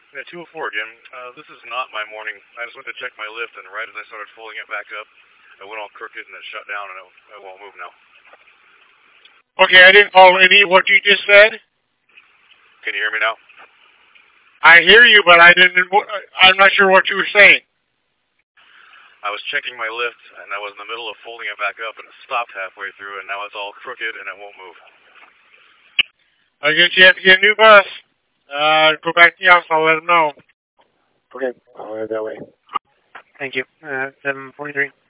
Yeah, 204 again. This is not my morning. I just went to check my lift, and right as I started folding it back up, it went all crooked and it shut down, and it won't move now. Okay, I didn't follow any of what you just said. Can you hear me now? I hear you, but I'm not sure what you were saying. I was checking my lift, and I was in the middle of folding it back up, and it stopped halfway through, and now it's all crooked, and it won't move. I guess you have to get a new bus. Go back to the office. I'll let them know. Okay, I'll head that way. Thank you. 743.